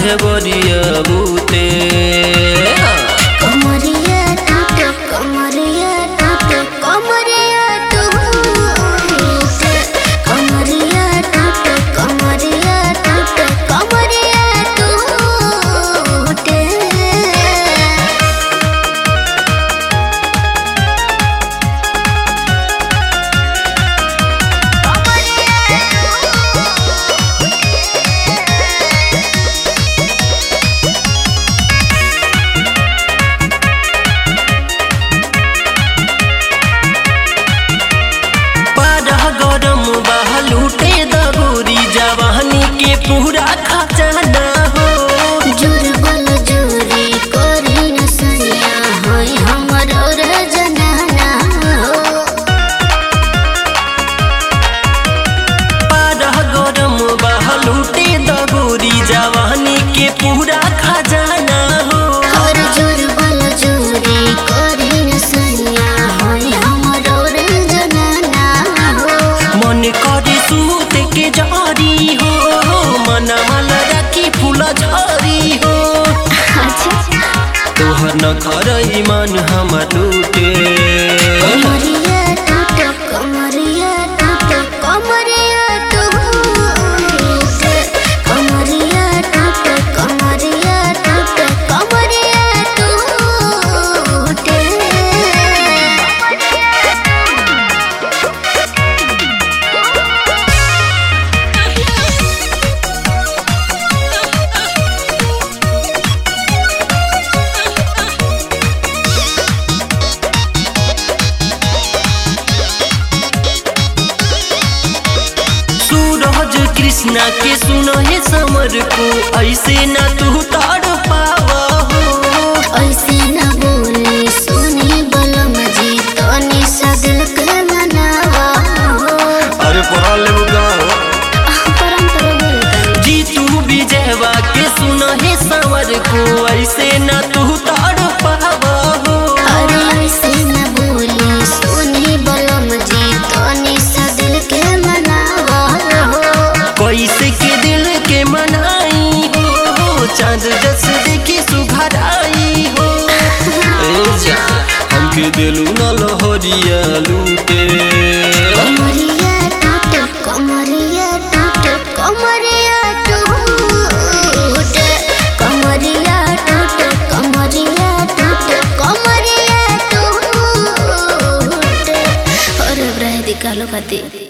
देवरिया बूते। कमरिया टूटे कमरिया टूटे कमरिया टूटे कमरिया टूटे कमरिया टूटे कमरिया टूटे। लूटे दबोरी जवानी के पूरा खजाना हो। जुर्बल जोरी कोरी न सैया होई हमर और जनाना हो। पारह गरम बह लूटे दबोरी जवानी के पूरा खजाना हो। और जुर्बल जोरी कोरी न सैया होई हमर और जनाना हो। मन करे सूत के जारी हो, मन मल रखी फूल झारी हो। तोहर न कर ईमान हम लूटे। कमरिया टूटे कमरिया टूटे कमरिया टूटे कमरिया टूटे कमरिया टूटे कमरिया टूटे। कृष्णा के सुनो हे समर को ऐसे न तू ताड़ पावा हो। ऐसे न बोले सुनी बलम जी तनी सा दिल के मनावा हो। अरे पढ़ा ले परंपरा जी तू विजयवा के सुनो हे समर को ऐसे न तू ताड़ पावा हो। अरे ऐसे न बोले सुनी बलम जी तनी सा दिल के मनावा हो। कैसे के दिल के मनाई हो, चांद जस देखी सुघराई हो। हमके दिलू न लहरिया लूटे। कमरिया टूटे कमरिया टूटे कमरिया टूटे कमरिया टूटे कमरिया टूटे कमरिया टूटे। और अब रह दी कालो बाती।